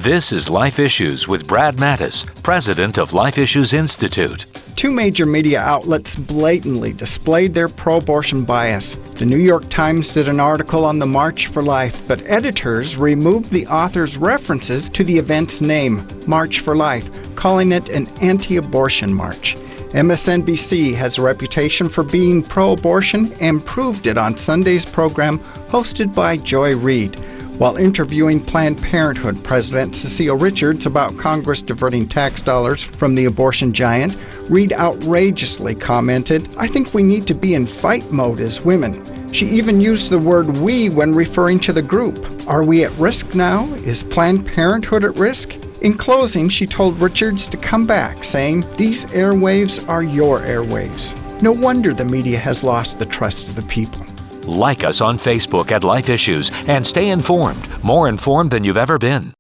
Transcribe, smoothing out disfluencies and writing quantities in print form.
This is Life Issues with Brad Mattis, president of Life Issues Institute. Two major media outlets blatantly displayed their pro-abortion bias. The New York Times did an article on the March for Life, but editors removed the author's references to the event's name, March for Life, calling it an anti-abortion march. MSNBC has a reputation for being pro-abortion and proved it on Sunday's program hosted by Joy Reid. While interviewing Planned Parenthood President Cecile Richards about Congress diverting tax dollars from the abortion giant, Reid outrageously commented, "I think we need to be in fight mode as women." She even used the word "we" when referring to the group. Are we at risk now? Is Planned Parenthood at risk? In closing, she told Richards to come back, saying, "These airwaves are your airwaves." No wonder the media has lost the trust of the people. Like us on Facebook at Life Issues and stay informed, more informed than you've ever been.